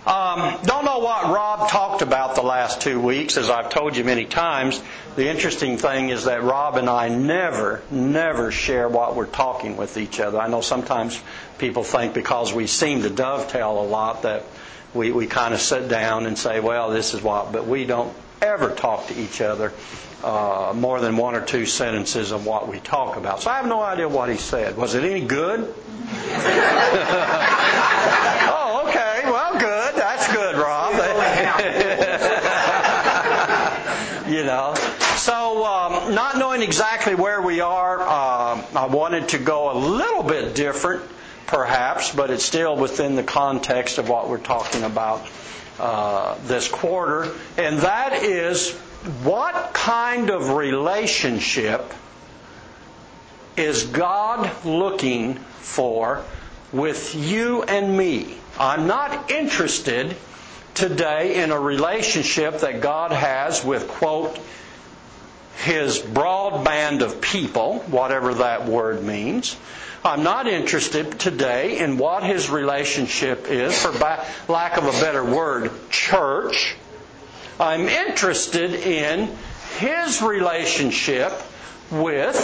Don't know what Rob talked about the last 2 weeks. As I've told you many times, the interesting thing is that Rob and I never share what we're talking with each other. I know sometimes people think because we seem to dovetail a lot that we kind of sit down and say, well, this is what, but we don't ever talk to each other more than 1 or 2 sentences of what we talk about. So I have no idea what he said. Was it any good? Oh, okay. Well, good. That's good, Rob. So not knowing exactly where we are, I wanted to go a little bit different, perhaps, but it's still within the context of what we're talking about this quarter, and that is, what kind of relationship is God looking for with you and me? I'm not interested today in a relationship that God has with, quote, His broad band of people, whatever that word means. I'm not interested today in what His relationship is, for lack of a better word, church. I'm interested in His relationship with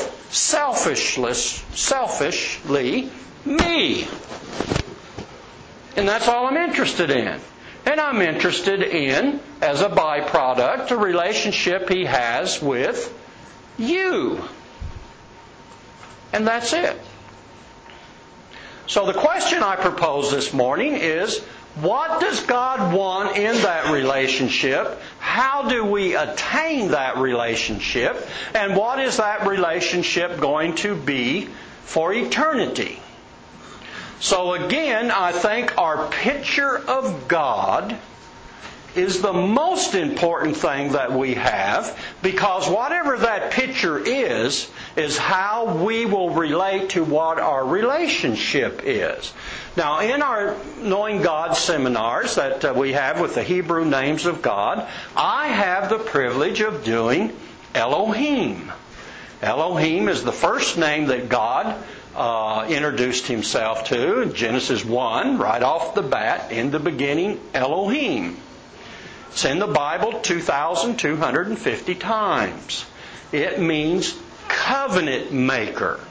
selfishly me. And that's all I'm interested in. And I'm interested in, as a byproduct, the relationship He has with you. And that's it. So the question I propose this morning is, what does God want in that relationship? How do we attain that relationship? And what is that relationship going to be for eternity? So again, I think our picture of God is the most important thing that we have, because whatever that picture is how we will relate to what our relationship is. Now, in our Knowing God seminars that we have with the Hebrew names of God, I have the privilege of doing Elohim. Elohim is the first name that God introduced Himself to in Genesis 1, right off the bat, in the beginning, Elohim. It's in the Bible 2,250 times. It means covenant maker.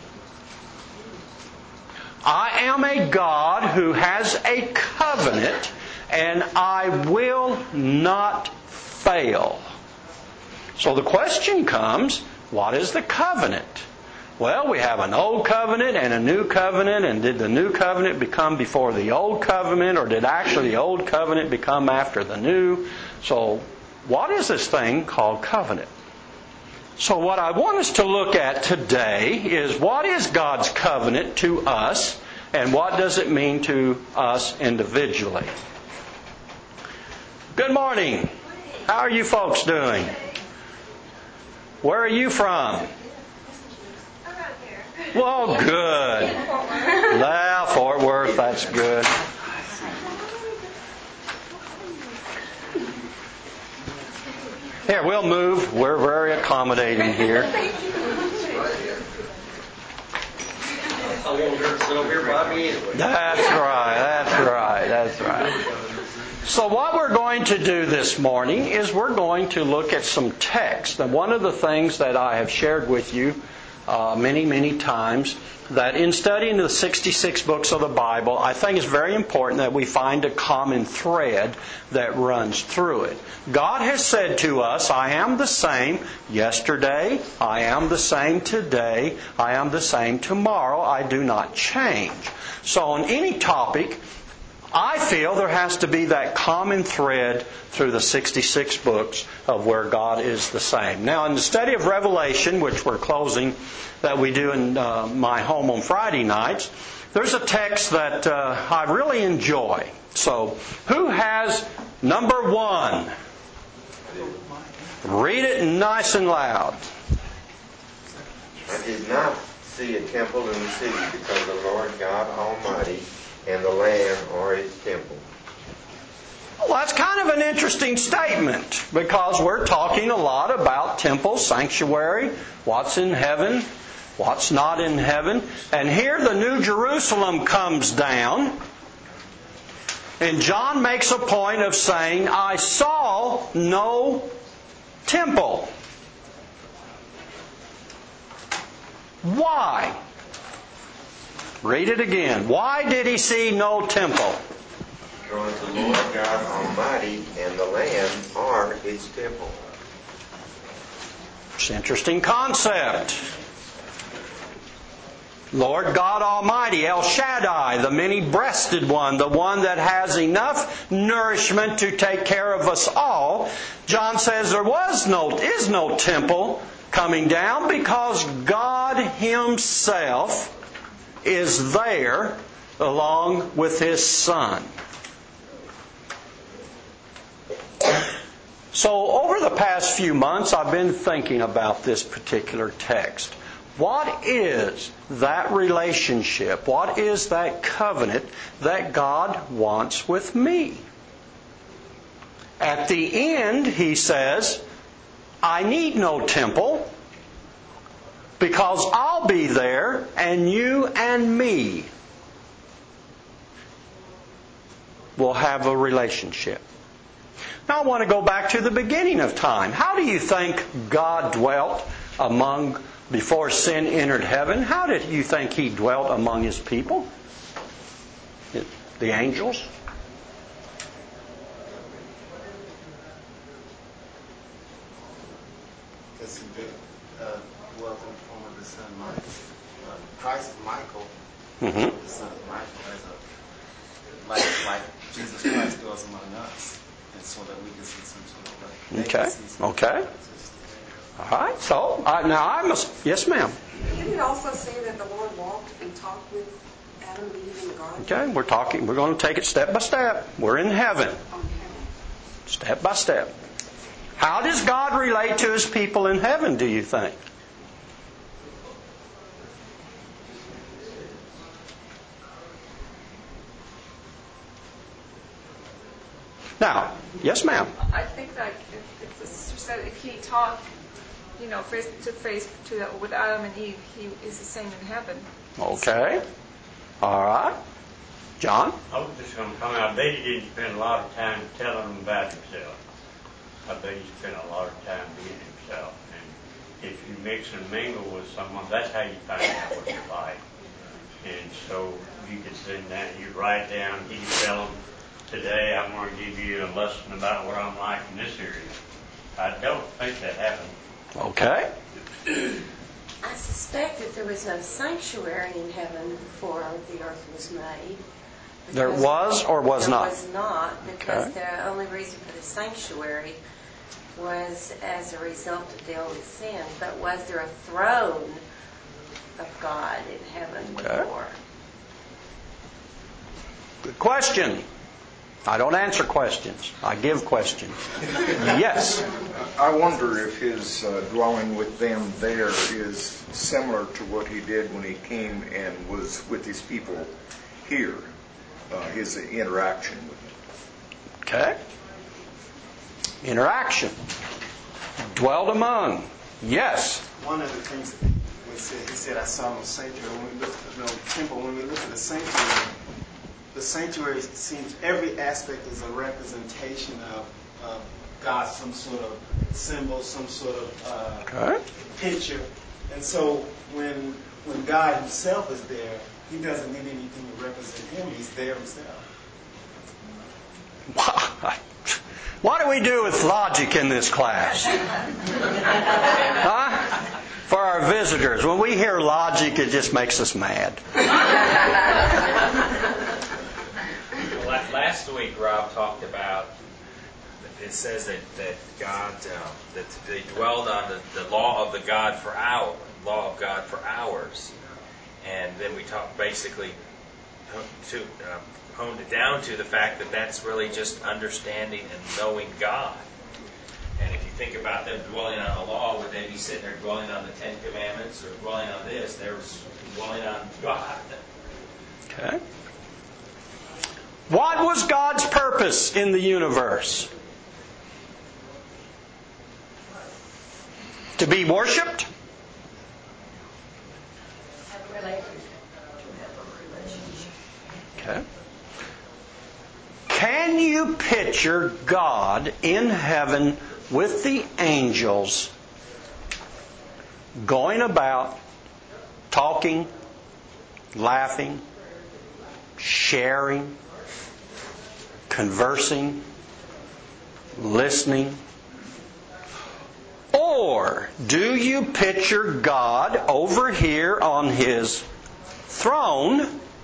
I am a God who has a covenant, and I will not fail. So the question comes, what is the covenant? Well, we have an old covenant and a new covenant, and did the new covenant become before the old covenant, or did actually the old covenant become after the new? So, what is this thing called covenant? So what I want us to look at today is, what is God's covenant to us, and what does it mean to us individually? Good morning. How are you folks doing? Where are you from? Well, good. Well, Fort Worth, that's good. Here, we'll move. We're very accommodating here. That's right. So what we're going to do this morning is we're going to look at some text. And one of the things that I have shared with you many times, that in studying the 66 books of the Bible, I think it's very important that we find a common thread that runs through it. God has said to us, I am the same yesterday, I am the same today, I am the same tomorrow, I do not change. So on any topic, I feel there has to be that common thread through the 66 books of where God is the same. Now, in the study of Revelation, which we're closing, that we do in my home on Friday nights, there's a text that I really enjoy. So, who has number 1? Read it nice and loud. I did not see a temple in the city, because the Lord God Almighty and the Lamb are His temple. Well, that's kind of an interesting statement, because we're talking a lot about temple, sanctuary, what's in heaven, what's not in heaven. And here the New Jerusalem comes down, And John makes a point of saying, I saw no temple. Why? Read it again. Why did he see no temple? Because the Lord God Almighty and the Lamb are His temple. It's an interesting concept. Lord God Almighty, El Shaddai, the many-breasted one, the one that has enough nourishment to take care of us all. John says there is no temple coming down because God Himself is there along with His Son. So over the past few months, I've been thinking about this particular text. What is that relationship? What is that covenant that God wants with me? At the end, He says, I need no temple because I'll be there and you and me will have a relationship. Now I want to go back to the beginning of time. How do you think God dwelt before sin entered heaven? How did you think He dwelt among His people? The angels? Because He dwelt in the form of the Son Michael. Christ is Michael, the Son of Michael, like Jesus Christ dwells among us, and so that we can see some sort of Okay. All right. So now I must. Yes, ma'am. Didn't it also say that the Lord walked and talked with Adam and Eve in the garden? Okay, we're going to take it step by step. We're in heaven. Step by step. How does God relate to His people in heaven, do you think? Now, yes, ma'am. I think that if the sister said if He talked, face to face with Adam and Eve, He is the same in heaven. Okay. All right. John? I was just going to comment. I bet He didn't spend a lot of time telling them about Himself. I bet He spent a lot of time being Himself. And if you mix and mingle with someone, that's how you find out what you're like. And so you could sit down, you write down, you tell them, today I'm going to give you a lesson about what I'm like in this area. I don't think that happened. Okay. I suspect that there was no sanctuary in heaven before the earth was made. There was or was not? There was not, because the only reason for the sanctuary was as a result of the old sin. But was there a throne of God in heaven before? Good question. I don't answer questions. I give questions. Yes. I wonder if His dwelling with them there is similar to what He did when He came and was with His people here. His interaction with them. Okay. Interaction. Dwelled among. Yes. One of the things that He said, I saw no sanctuary. When we look at no temple, when we look at the sanctuary seems every aspect is a representation of God, some sort of symbol, some sort of picture. And so when God Himself is there, He doesn't need anything to represent Him. He's there Himself. What do we do with logic in this class? Huh? For our visitors, when we hear logic, it just makes us mad. Last week, Rob talked about, it says that God, that they dwelled on the law of God for hours. And then we talked basically honed it down to the fact that that's really just understanding and knowing God. And if you think about them dwelling on the law, would they be sitting there dwelling on the Ten Commandments or dwelling on this? They're dwelling on God. Okay. What was God's purpose in the universe? To be worshipped? Have a relationship. Okay. Can you picture God in heaven with the angels going about talking, laughing, sharing, conversing, listening? Or do you picture God over here on His throne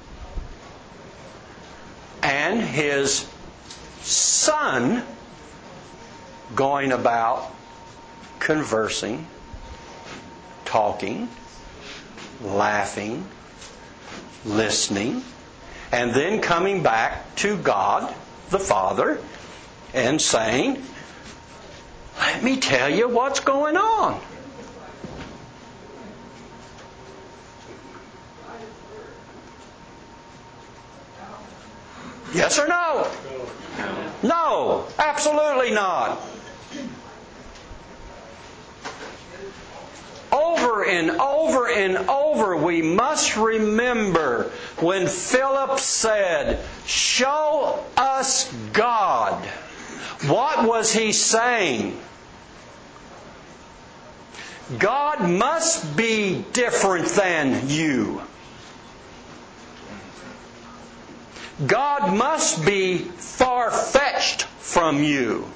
and His Son going about conversing, talking, laughing, listening, and then coming back to God the Father and saying, let me tell you what's going on. Yes or no? No, absolutely not. Over and over and over, we must remember when Philip said, "Show us God." What was he saying? God must be different than you. God must be far-fetched from you.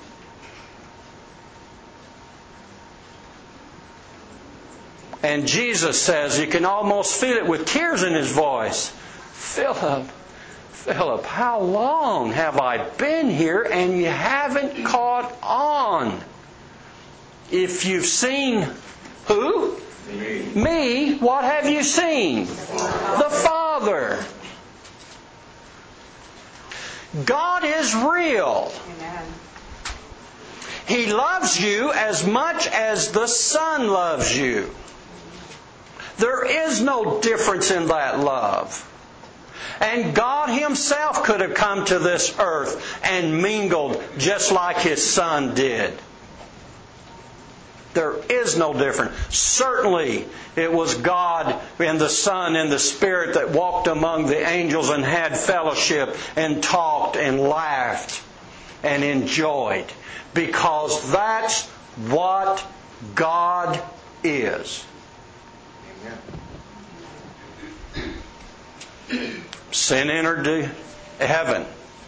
And Jesus says, you can almost feel it with tears in His voice. Philip, how long have I been here and you haven't caught on? If you've seen who? Me. What have you seen? The Father. God is real. Amen. He loves you as much as the Son loves you. There is no difference in that love. And God Himself could have come to this earth and mingled just like His Son did. There is no difference. Certainly, it was God and the Son and the Spirit that walked among the angels and had fellowship and talked and laughed and enjoyed. Because that's what God is. Sin entered heaven.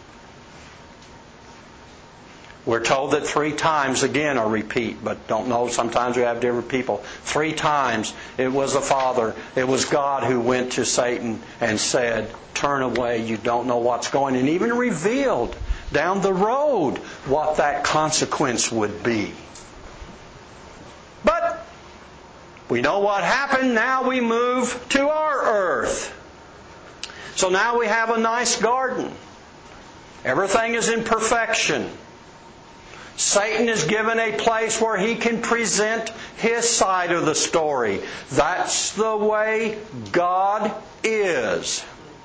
We're told that 3 times, again a repeat, but don't know, sometimes we have different people. 3 times it was the Father, it was God who went to Satan and said, turn away, you don't know what's going, and even revealed down the road what that consequence would be. But we know what happened, now we move to our earth. So now we have a nice garden. Everything is in perfection. Satan is given a place where he can present his side of the story. That's the way God is.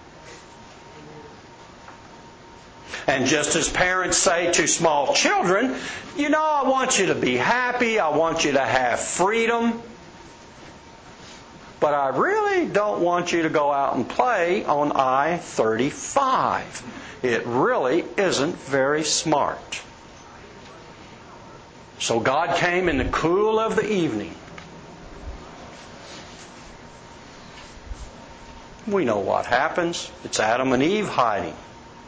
And just as parents say to small children, I want you to be happy, I want you to have freedom, but I really don't want you to go out and play on I-35. It really isn't very smart. So God came in the cool of the evening. We know what happens. It's Adam and Eve hiding.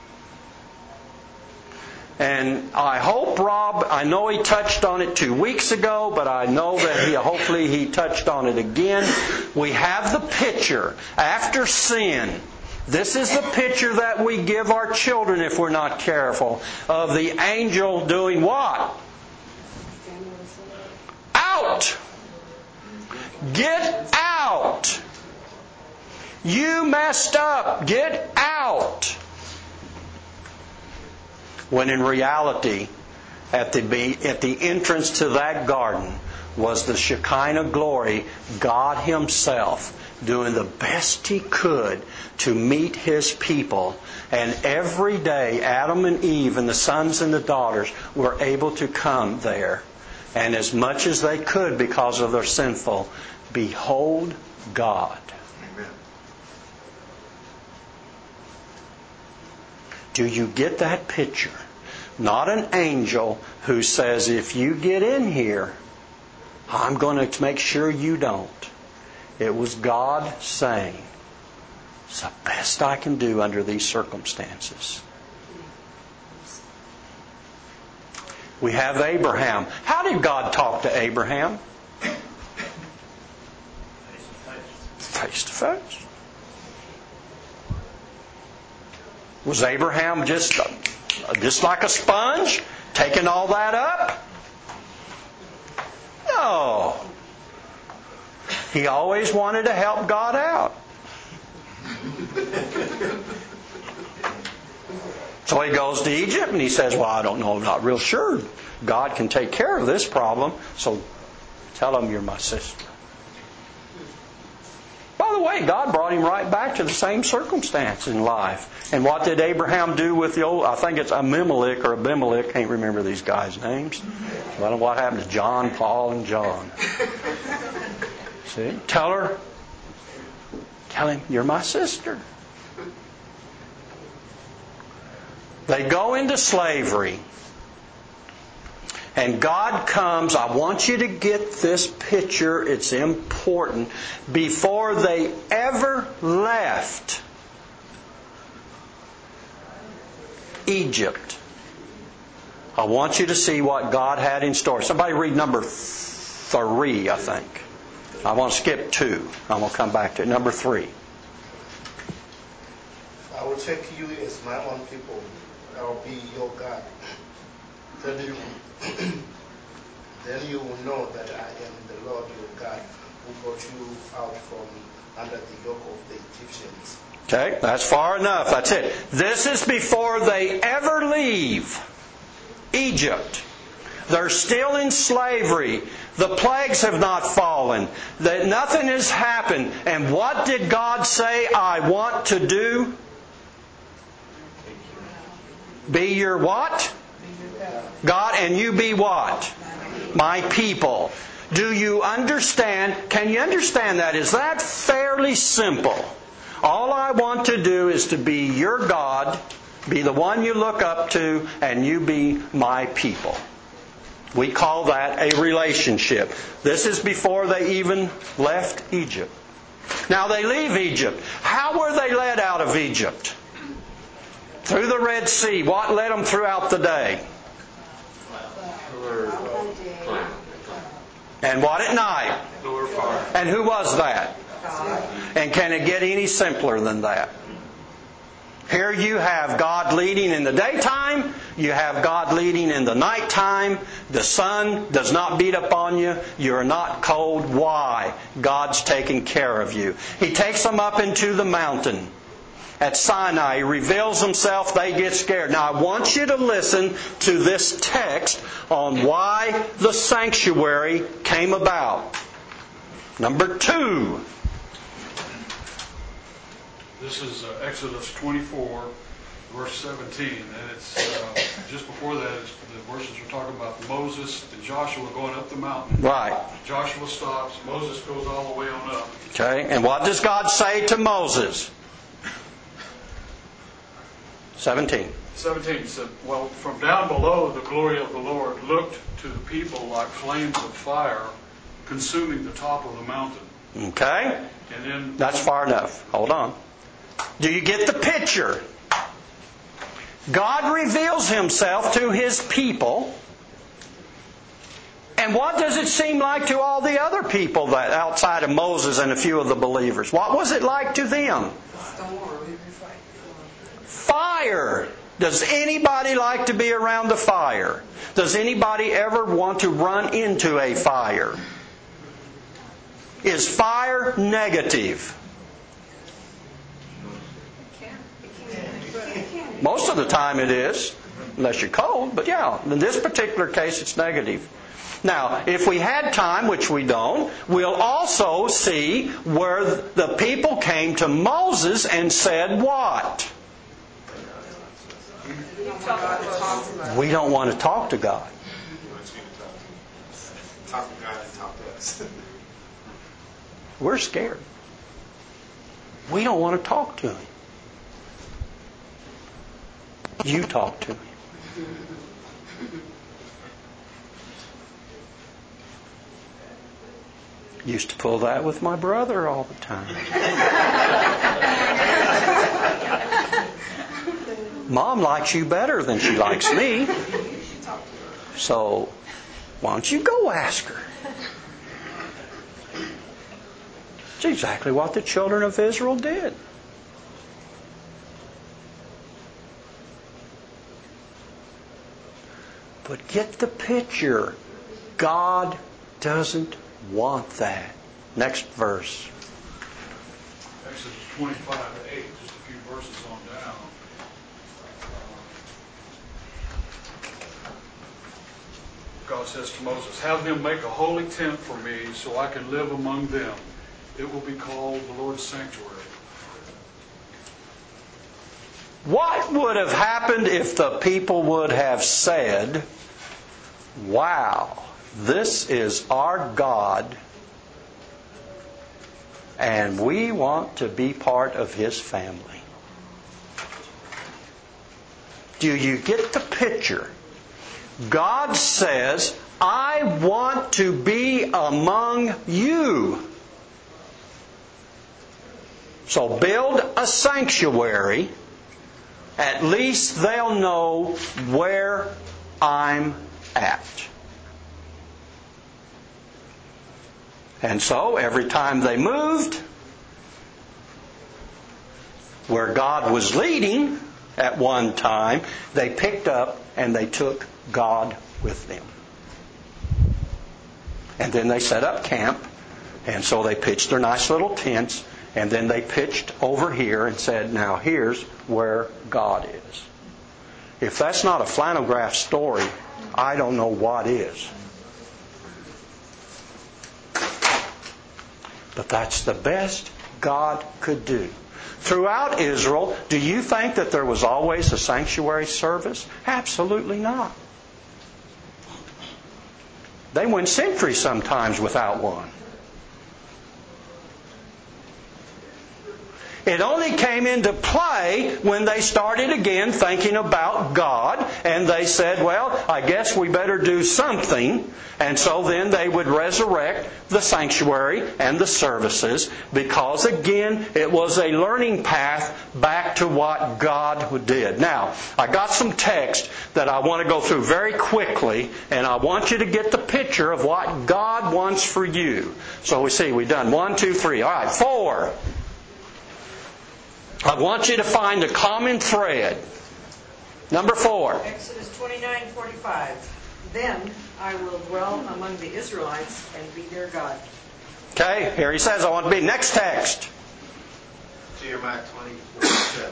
And I hope Rob, I know he touched on it 2 weeks ago, but I know that hopefully he touched on it again. We have the picture after sin. This is the picture that we give our children if we're not careful, of the angel doing what? Out! Get out! You messed up. Get out! When in reality, at the entrance to that garden was the Shekinah glory, God Himself doing the best He could to meet His people. And every day, Adam and Eve and the sons and the daughters were able to come there. And as much as they could, because of their sinful, behold God. Amen. Do you get that picture? Not an angel who says, if you get in here, I'm going to make sure you don't. It was God saying, it's the best I can do under these circumstances. We have Abraham. How did God talk to Abraham? Face to face. Was Abraham just like a sponge, taking all that up? No. He always wanted to help God out. So he goes to Egypt and he says, well, I don't know, I'm not real sure God can take care of this problem, so tell him you're my sister. By the way, God brought him right back to the same circumstance in life. And what did Abraham do with the old, I think it's Abimelech, can't remember these guys' names. I don't know what happened to John, Paul, and John. See? Tell him, you're my sister. They go into slavery. And God comes, I want you to get this picture, it's important. Before they ever left Egypt, I want you to see what God had in store. Somebody read number 3, I think. I want to skip 2. I'm going to come back to it. Number 3. I will take you as my own people. I will be your God. Then you will know that I am the Lord your God who brought you out from under the yoke of the Egyptians. Okay, that's far enough. That's it. This is before they ever leave Egypt. They're still in slavery. The plagues have not fallen. Nothing has happened. And what did God say I want to do? Be your what? God, and you be what? My people. Do you understand? Can you understand that? Is that fairly simple? All I want to do is to be your God, be the one you look up to, and you be my people. We call that a relationship. This is before they even left Egypt. Now they leave Egypt. How were they led out of Egypt? Through the Red Sea. What led them throughout the day? And what at night? And who was that? And can it get any simpler than that? Here you have God leading in the daytime. You have God leading in the nighttime. The sun does not beat upon you. You are not cold. Why? God's taking care of you. He takes them up into the mountain. At Sinai, He reveals Himself, they get scared. Now I want you to listen to this text on why the sanctuary came about. Number 2. This is Exodus 24, verse 17. And it's just before that, the verses we're talking about Moses and Joshua going up the mountain. Right. Joshua stops. Moses goes all the way on up. Okay. And what does God say to Moses? 17 said, well, from down below the glory of the Lord looked to the people like flames of fire consuming the top of the mountain. Okay. And then that's far enough. Hold on. Do you get the picture? God reveals Himself to His people. And what does it seem like to all the other people that outside of Moses and a few of the believers? What was it like to them? Fire. Does anybody like to be around a fire? Does anybody ever want to run into a fire? Is fire negative? Most of the time it is, unless you're cold. But yeah, in this particular case it's negative. Now, if we had time, which we don't, we'll also see where the people came to Moses and said what? We don't want to talk to God. Talk to God and talk to us. We're scared. We don't want to talk to Him. You talk to him. Used to pull that with my brother all the time. Mom likes you better than she likes me. So, why don't you go ask her? It's exactly what the children of Israel did. But get the picture. God doesn't want that. Next verse. Exodus 25:8, just a few verses on down. God says to Moses, "Have them make a holy tent for me so I can live among them. It will be called the Lord's sanctuary." What would have happened if the people would have said, "Wow, this is our God, and we want to be part of His family"? Do you get the picture? God says, "I want to be among you. So build a sanctuary. At least they'll know where I'm at." And so every time they moved where God was leading at one time, they picked up and they took God with them. And then they set up camp, and so they pitched their nice little tents, and then they pitched over here and said, "Now here's where God is." If that's not a flannel graph story, I don't know what is. But that's the best God could do. Throughout Israel, do you think that there was always a sanctuary service? Absolutely not. They went centuries sometimes without one. It only came into play when they started again thinking about God, and they said, "Well, I guess we better do something." And so then they would resurrect the sanctuary and the services, because again, it was a learning path back to what God did. Now, I got some text that I want to go through very quickly, and I want you to get the picture of what God wants for you. So we see, we've done 1, 2, 3. All right, 4. I want you to find a common thread. Number 4. Exodus 29:45. Then I will dwell among the Israelites and be their God. Okay, here he says, I want to be. Next text. Jeremiah 24:7.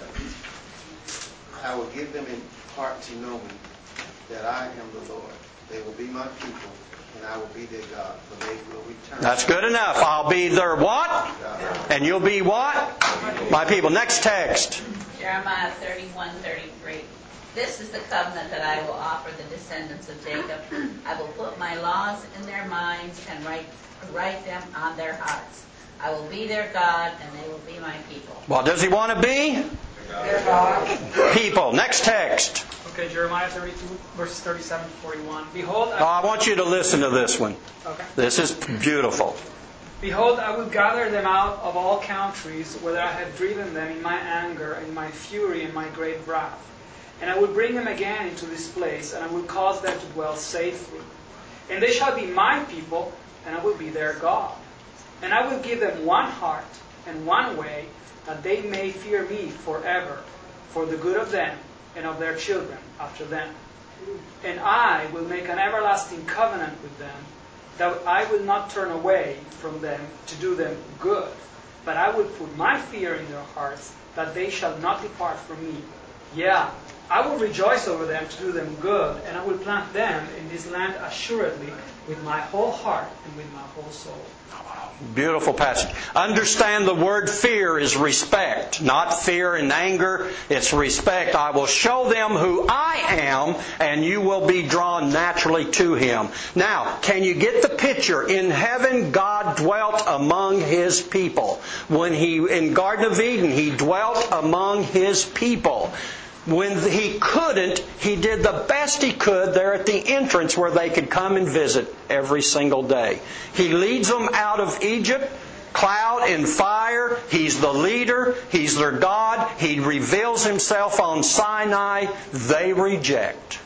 I will give them in heart to know me, that I am the Lord. They will be my people, and I will be their God, for they will return. That's good enough. I'll be their what? And you'll be what? My people. Next text. Jeremiah 31:33. This is the covenant that I will offer the descendants of Jacob. I will put my laws in their minds and write them on their hearts. I will be their God, and they will be my people. What does he want to be? Their God. People. Next text. Okay, Jeremiah 32, verses 37 to 41. Behold, I want you to listen to this one. Okay. This is beautiful. Behold, I will gather them out of all countries, whither I have driven them in my anger, in my fury, and my great wrath. And I will bring them again into this place, and I will cause them to dwell safely. And they shall be my people, and I will be their God. And I will give them one heart and one way, that they may fear me forever, for the good of them and of their children after them. And I will make an everlasting covenant with them, that I will not turn away from them to do them good, but I will put my fear in their hearts, that they shall not depart from me. Yeah, I will rejoice over them to do them good, and I will plant them in this land assuredly with my whole heart and with my whole soul. Beautiful passage. Understand the word fear is respect, not fear and anger. It's respect. I will show them who I am, and you will be drawn naturally to Him. Now, can you get the picture? In heaven, God dwelt among His people. When in Garden of Eden, He dwelt among His people. When he couldn't, he did the best he could there at the entrance where they could come and visit every single day. He leads them out of Egypt, cloud and fire. He's the leader. He's their God. He reveals Himself on Sinai. They reject.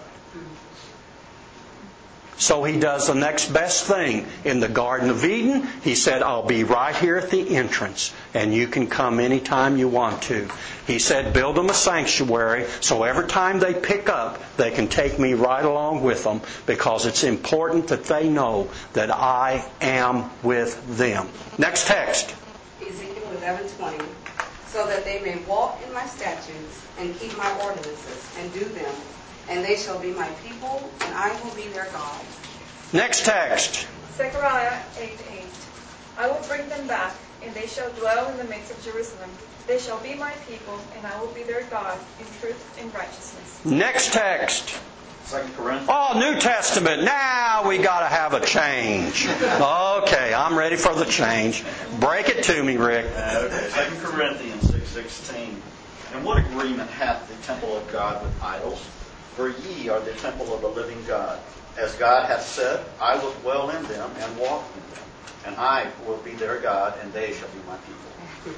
So He does the next best thing. In the Garden of Eden, He said, I'll be right here at the entrance, and you can come anytime you want to. He said, build them a sanctuary, so every time they pick up, they can take me right along with them, because it's important that they know that I am with them. Next text. Ezekiel 11:20. So that they may walk in my statutes and keep my ordinances and do them, and they shall be my people, and I will be their God. Next text. Zechariah 8:8. I will bring them back, and they shall dwell in the midst of Jerusalem. They shall be my people, and I will be their God in truth and righteousness. Next text. 2 Corinthians. Oh, New Testament. Now we got to have a change. Okay, I'm ready for the change. Break it to me, Rick. Okay, 2 Corinthians 6:16. And what agreement hath the temple of God with idols? For ye are the temple of the living God. As God hath said, I will dwell in them and walk in them, and I will be their God, and they shall be my people.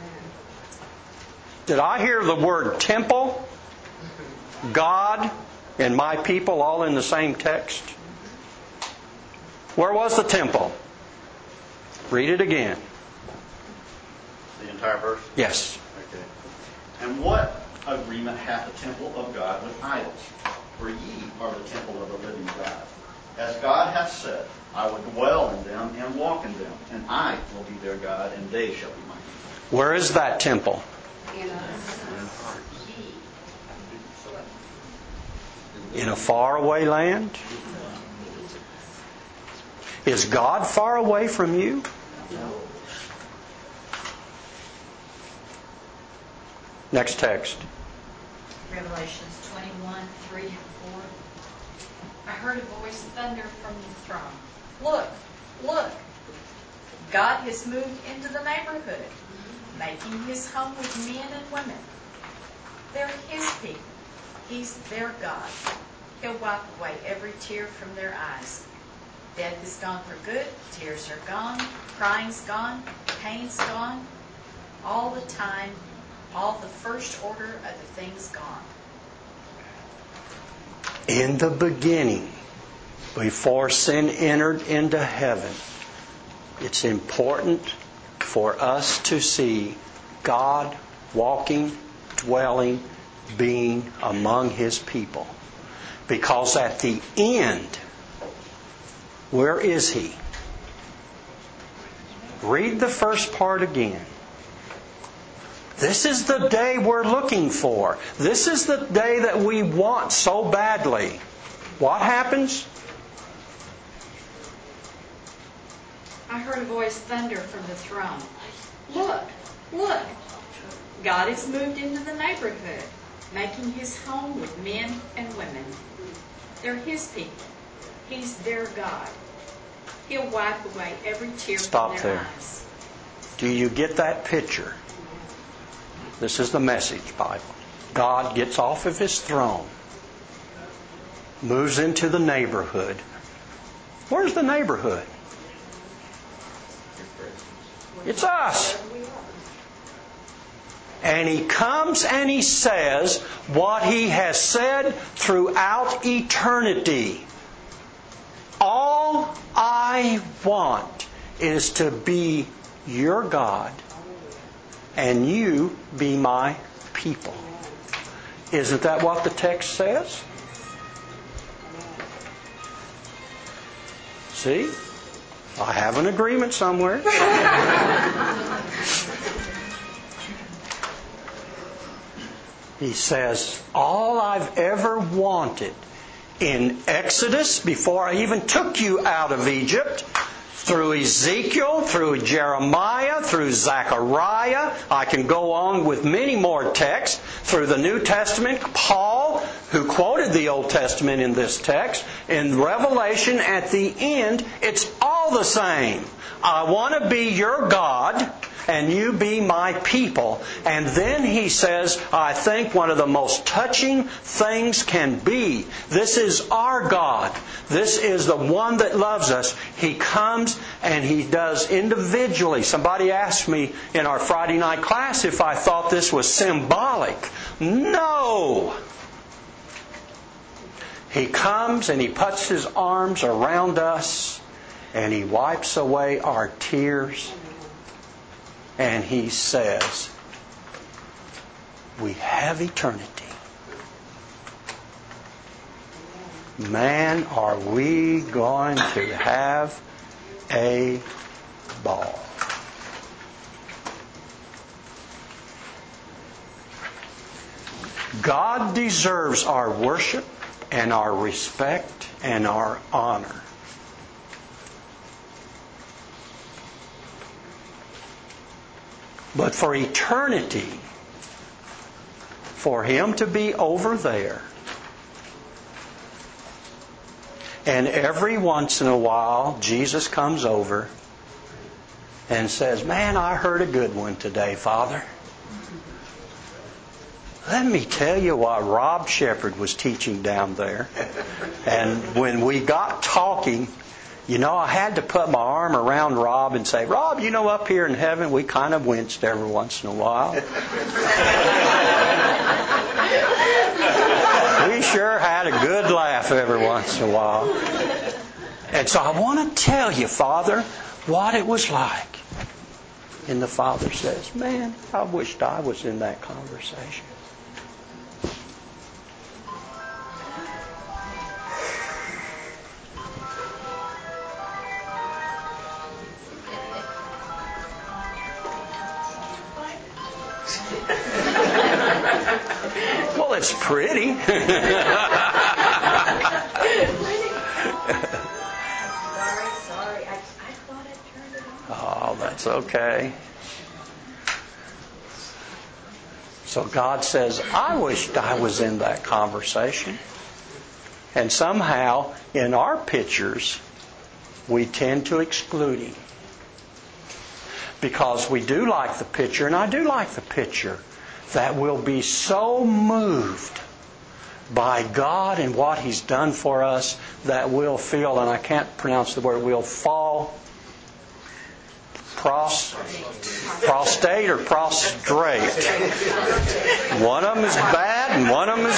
Did I hear the word temple, God, and my people all in the same text? Where was the temple? Read it again. The entire verse? Yes. Okay. And what agreement hath the temple of God with idols? For ye are the temple of the living God. As God hath said, I will dwell in them and walk in them, and I will be their God, and they shall be my people. Where is that temple? In a faraway land? Is God far away from you? Next text. Revelations 21:3-4. I heard a voice thunder from the throne. Look, look, God has moved into the neighborhood, making His home with men and women. They're His people. He's their God. He'll wipe away every tear from their eyes. Death is gone for good. Tears are gone. Crying's gone. Pain's gone. All the time, all the first order of the things gone. In the beginning, before sin entered into heaven, it's important for us to see God walking, dwelling, being among His people. Because at the end, where is He? Read the first part again. This is the day we're looking for. This is the day that we want so badly. What happens? I heard a voice thunder from the throne. Look, look, God has moved into the neighborhood, making His home with men and women. They're His people. He's their God. He'll wipe away every tear from their eyes. Do you get that picture? This is the Message Bible. God gets off of His throne, moves into the neighborhood. Where's the neighborhood? It's us. And He comes and He says what He has said throughout eternity. All I want is to be your God and you be my people. Isn't that what the text says? See? I have an agreement somewhere. He says, all I've ever wanted in Exodus, before I even took you out of Egypt, through Ezekiel, through Jeremiah, through Zechariah, I can go on with many more texts, through the New Testament, Paul, who quoted the Old Testament in this text. In Revelation, at the end, it's all the same. I want to be your God, and you be my people. And then he says, I think one of the most touching things can be, this is our God. This is the one that loves us. He comes and He does individually. Somebody asked me in our Friday night class if I thought this was symbolic. No! He comes and He puts His arms around us and He wipes away our tears. And He says, we have eternity. Man, are we going to have a ball. God deserves our worship and our respect and our honor. But for eternity, for Him to be over there, and every once in a while Jesus comes over and says, man, I heard a good one today, Father. Let me tell you what Rob Shepherd was teaching down there. And when we got talking, you know, I had to put my arm around Rob and say, Rob, you know, up here in heaven, we kind of winced every once in a while. We sure had a good laugh every once in a while. And so I want to tell you, Father, what it was like. And the Father says, man, I wished I was in that conversation. Well, it's pretty. Sorry. I thought I turned it on. Oh, that's okay. So God says, I wished I was in that conversation. And somehow, in our pictures, we tend to exclude Him. Because we do like the picture, and I do like the picture, that we'll be so moved by God and what He's done for us that we'll feel, and I can't pronounce the word, we'll fall prostate or prostrate. One of them is bad and one of them is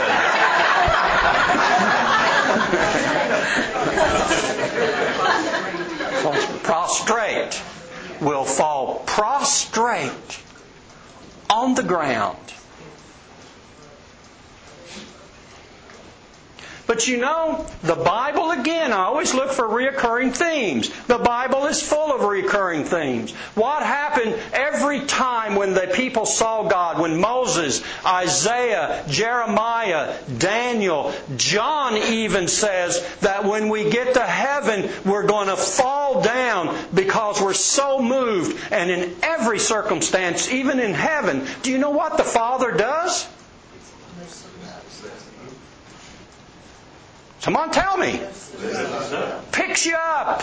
good. Prostrate. Will fall prostrate on the ground. But you know, the Bible, again, I always look for recurring themes. The Bible is full of recurring themes. What happened every time when the people saw God? When Moses, Isaiah, Jeremiah, Daniel, John even says that when we get to heaven, we're going to fall down because we're so moved. And in every circumstance, even in heaven, do you know what the Father does? Come on, tell me. Picks you up.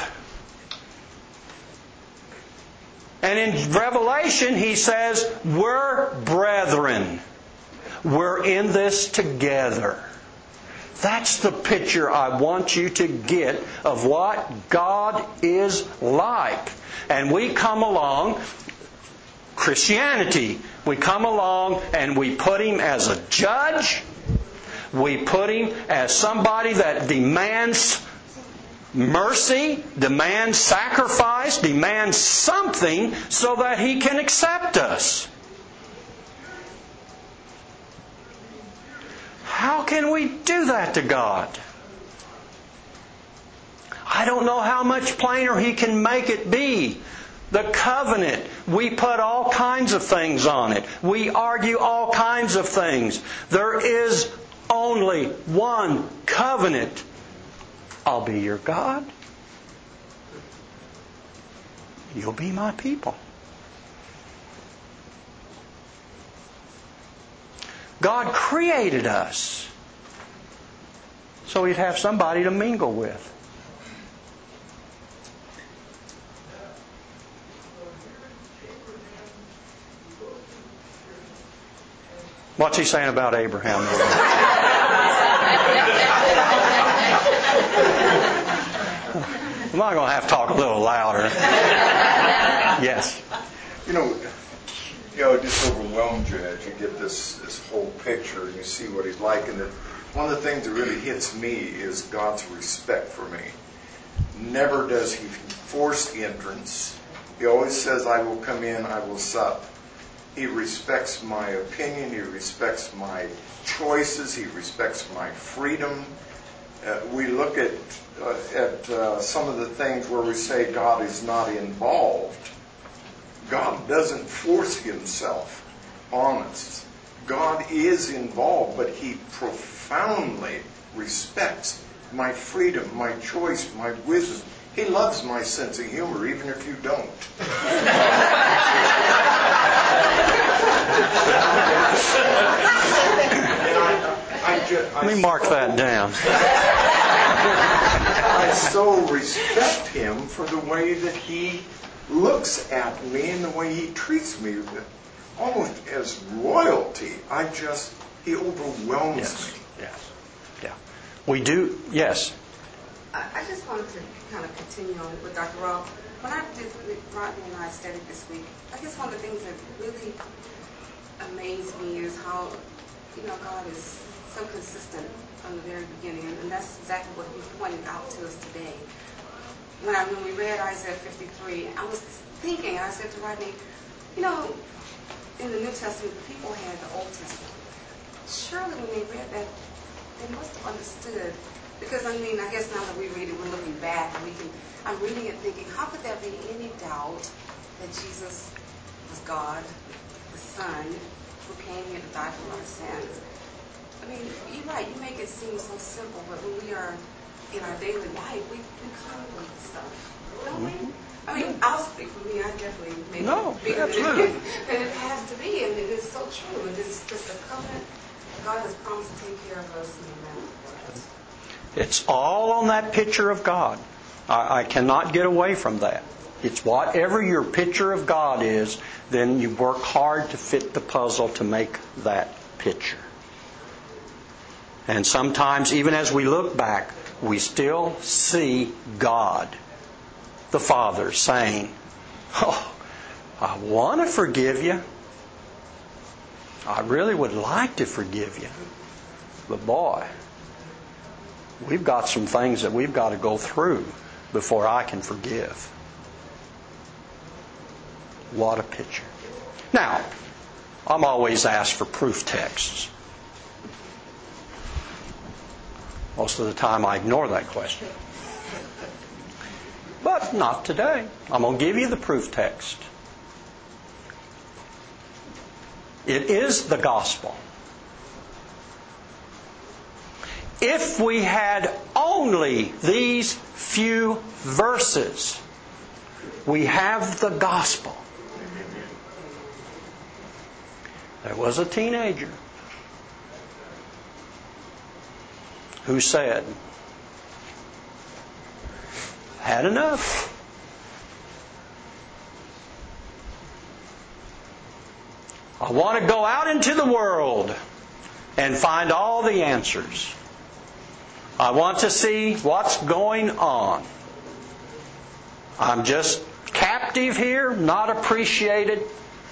And in Revelation, He says, we're brethren. We're in this together. That's the picture I want you to get of what God is like. And we come along, Christianity, we come along and we put Him as a judge. We put Him as somebody that demands mercy, demands sacrifice, demands something so that He can accept us. How can we do that to God? I don't know how much plainer He can make it be. The covenant, we put all kinds of things on it. We argue all kinds of things. There is only one covenant. I'll be your God. You'll be my people. God created us. so he'd have somebody to mingle with. What's he saying about Abraham? Am I going to have to talk a little louder? Yes. It just overwhelms you as you get this whole picture and you see what he's like. And one of the things that really hits me is God's respect for me. Never does he force entrance. He always says, I will come in, I will sup. He respects my opinion. He respects my choices. He respects my freedom. We look at some of the things where we say God is not involved. God doesn't force himself on us. God is involved, but he profoundly respects my freedom, my choice, my wisdom. He loves my sense of humor, even if you don't. Let me mark that down. I so respect him for the way that he looks at me and the way he treats me, almost as royalty. He overwhelms me. Yes. Yeah. We do. Yes. I just wanted to kind of continue on with Dr. Rob. When Rodney and I studied this week, I guess one of the things that really amazed me is how, God is so consistent from the very beginning, and that's exactly what he pointed out to us today. When we read Isaiah 53, I was thinking, I said to Rodney, in the New Testament, people had the Old Testament. Surely when they read that, they must have understood. Because, I guess now that we read it, we're looking back, and I'm reading it thinking, how could there be any doubt that Jesus was God, the Son, who came here to die for our sins? You're right, you make it seem so simple, but when we are in our daily life, we complicate stuff, don't we? I'll speak for me, I definitely make it bigger than it has to be, and it is so true. It is just a covenant. God has promised to take care of us no matter what. It's all on that picture of God. I cannot get away from that. It's whatever your picture of God is, then you work hard to fit the puzzle to make that picture. And sometimes, even as we look back, we still see God, the Father, saying, I want to forgive you. I really would like to forgive you. But boy, we've got some things that we've got to go through before I can forgive. What a picture. Now, I'm always asked for proof texts. Most of the time I ignore that question. But not today. I'm going to give you the proof text. It is the gospel. If we had only these few verses, we have the gospel. There was a teenager who said, had enough. I want to go out into the world and find all the answers. I want to see what's going on. I'm just captive here, not appreciated.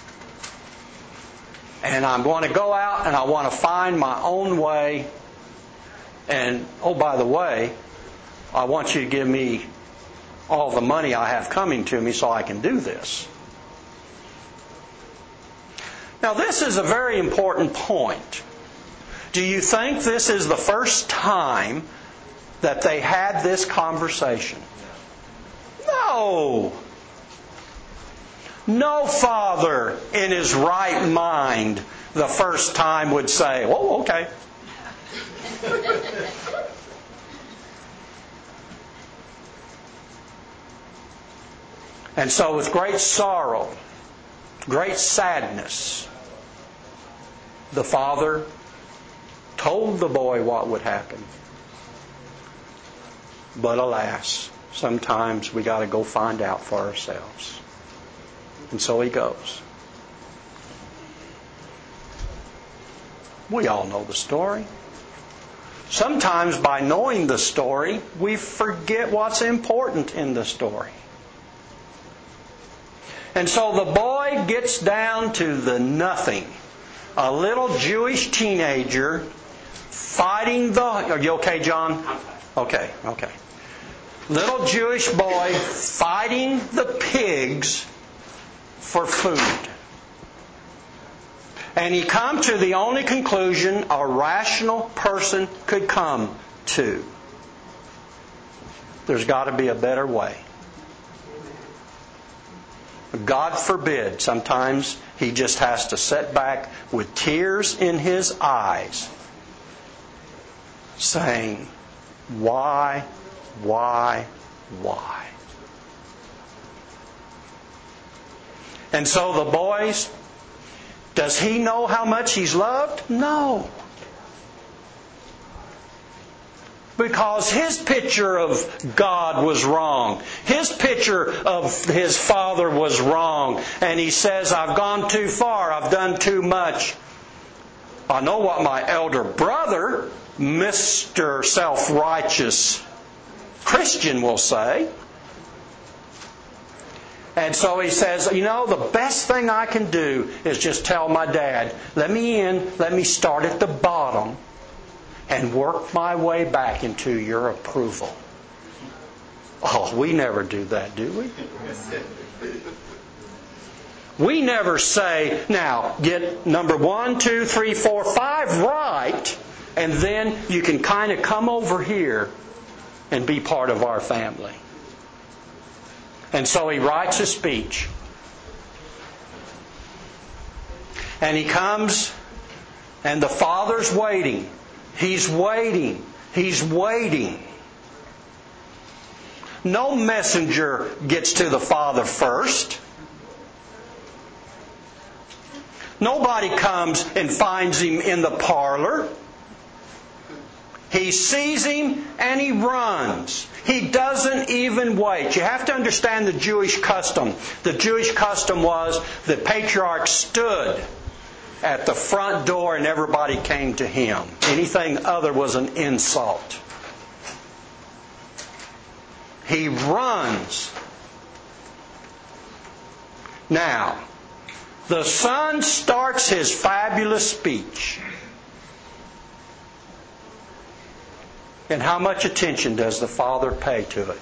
And I'm going to go out and I want to find my own way. And, oh, by the way, I want you to give me all the money I have coming to me so I can do this. Now, this is a very important point. Do you think this is the first time that they had this conversation? No. No father in his right mind the first time would say, oh, okay. And so with great sorrow, great sadness, the father told the boy what would happen. But alas, sometimes we got to go find out for ourselves. And so he goes. We all know the story. Sometimes by knowing the story, we forget what's important in the story. And so the boy gets down to the nothing. A little Jewish teenager fighting the... Are you okay, John? Okay. Little Jewish boy fighting the pigs for food. And he come to the only conclusion a rational person could come to. There's got to be a better way. God forbid, sometimes he just has to sit back with tears in his eyes, saying, why? And so the boys, does he know how much he's loved? No. Because his picture of God was wrong. His picture of his father was wrong. And he says, I've gone too far. I've done too much. I know what my elder brother, Mr. Self-Righteous Christian, will say. And so he says, the best thing I can do is just tell my dad, let me start at the bottom and work my way back into your approval. Oh, we never do that, do we? We never say, now, get number 1, 2, 3, 4, 5 right, and then you can kind of come over here and be part of our family. And so he writes a speech. And he comes, and the father's waiting. He's waiting. No messenger gets to the father first. Nobody comes and finds him in the parlor. He sees him and he runs. He doesn't even wait. You have to understand the Jewish custom. The Jewish custom was the patriarch stood at the front door and everybody came to him. Anything other was an insult. He runs. Now, the son starts his fabulous speech. And how much attention does the father pay to it?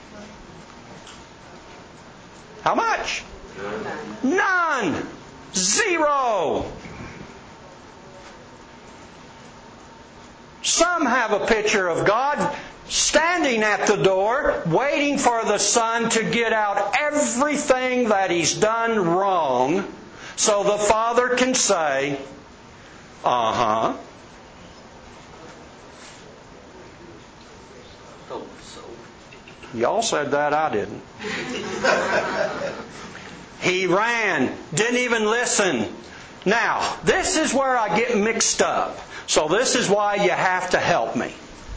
How much? None. 0. Some have a picture of God standing at the door, waiting for the son to get out everything that he's done wrong, so the father can say, uh-huh. Y'all said that, I didn't. He ran, didn't even listen. Now, this is where I get mixed up. So this is why you have to help me.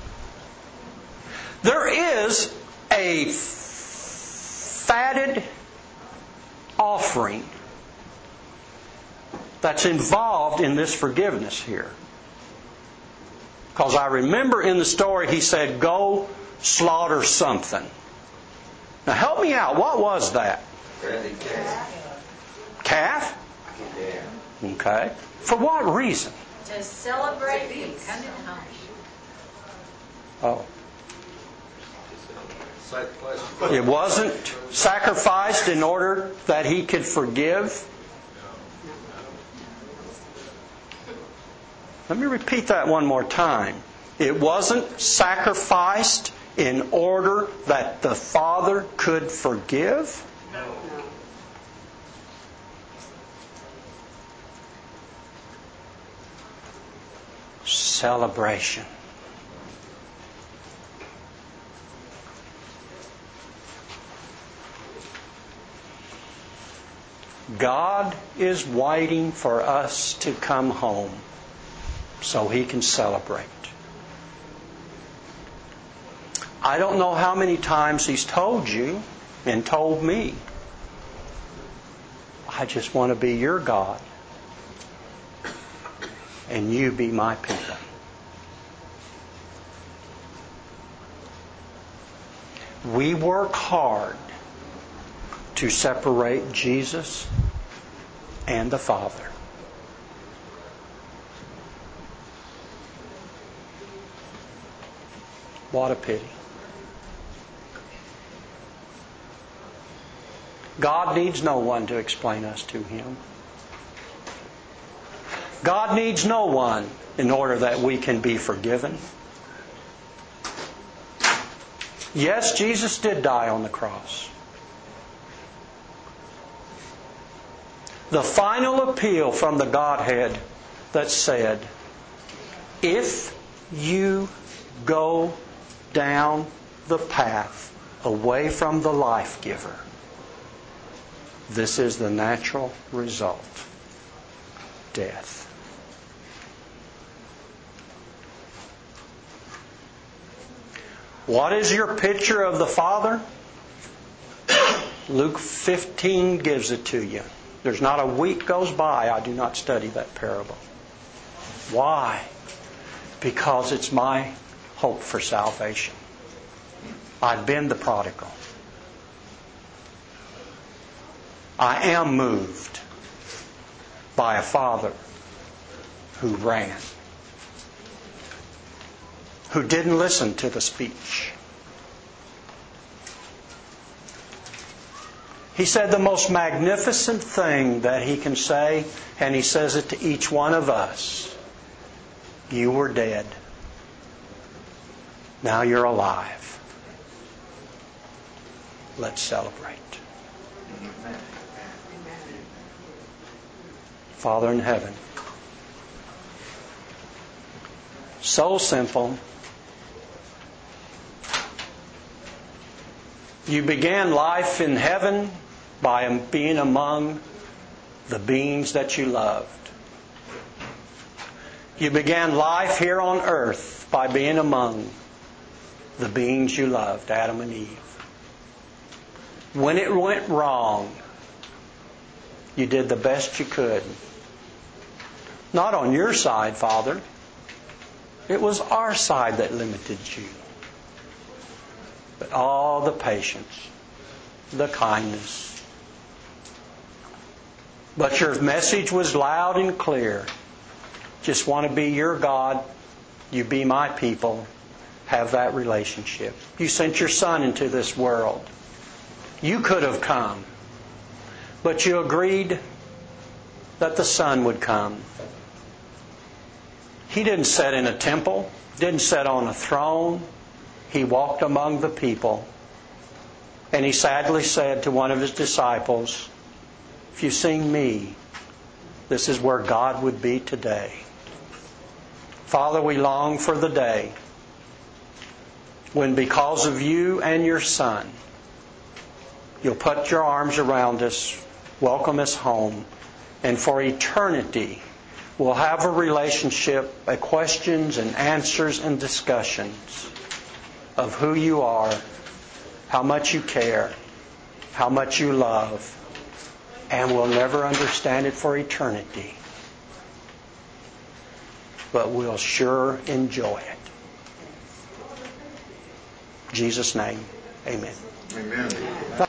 There is a fatted offering that's involved in this forgiveness here. Because I remember in the story he said, go slaughter something. Now help me out. What was that? Calf? Yeah. Okay. For what reason? To celebrate peace. Oh. It wasn't sacrificed in order that he could forgive? Let me repeat that one more time. It wasn't sacrificed in order that the Father could forgive? No. Celebration. God is waiting for us to come home so He can celebrate. I don't know how many times He's told you and told me, I just want to be your God and you be my people. We work hard to separate Jesus and the Father. What a pity. God needs no one to explain us to Him. God needs no one in order that we can be forgiven. Yes, Jesus did die on the cross. The final appeal from the Godhead that said, if you go down the path away from the life giver, this is the natural result. Death. What is your picture of the Father? Luke 15 gives it to you. There's not a week goes by I do not study that parable. Why? Because it's my hope for salvation. I've been the prodigal. I am moved by a father who ran, who didn't listen to the speech. He said the most magnificent thing that he can say, and he says it to each one of us. You were dead. Now you're alive. Let's celebrate. Father in heaven, so simple. You began life in heaven by being among the beings that you loved. You began life here on earth by being among the beings you loved, Adam and Eve. When it went wrong, you did the best you could. Not on your side, Father. It was our side that limited you. But all the patience, the kindness. But your message was loud and clear. Just want to be your God. You be my people. Have that relationship. You sent your Son into this world. You could have come. But you agreed that the Son would come. He didn't sit in a temple. Didn't sit on a throne. He walked among the people. And He sadly said to one of His disciples, if you've seen me, this is where God would be today. Father, we long for the day when, because of you and your Son, you'll put your arms around us, welcome us home, and for eternity we'll have a relationship, a questions and answers and discussions of who you are, how much you care, how much you love, and we'll never understand it for eternity. But we'll sure enjoy it. In Jesus' name, amen. Amen.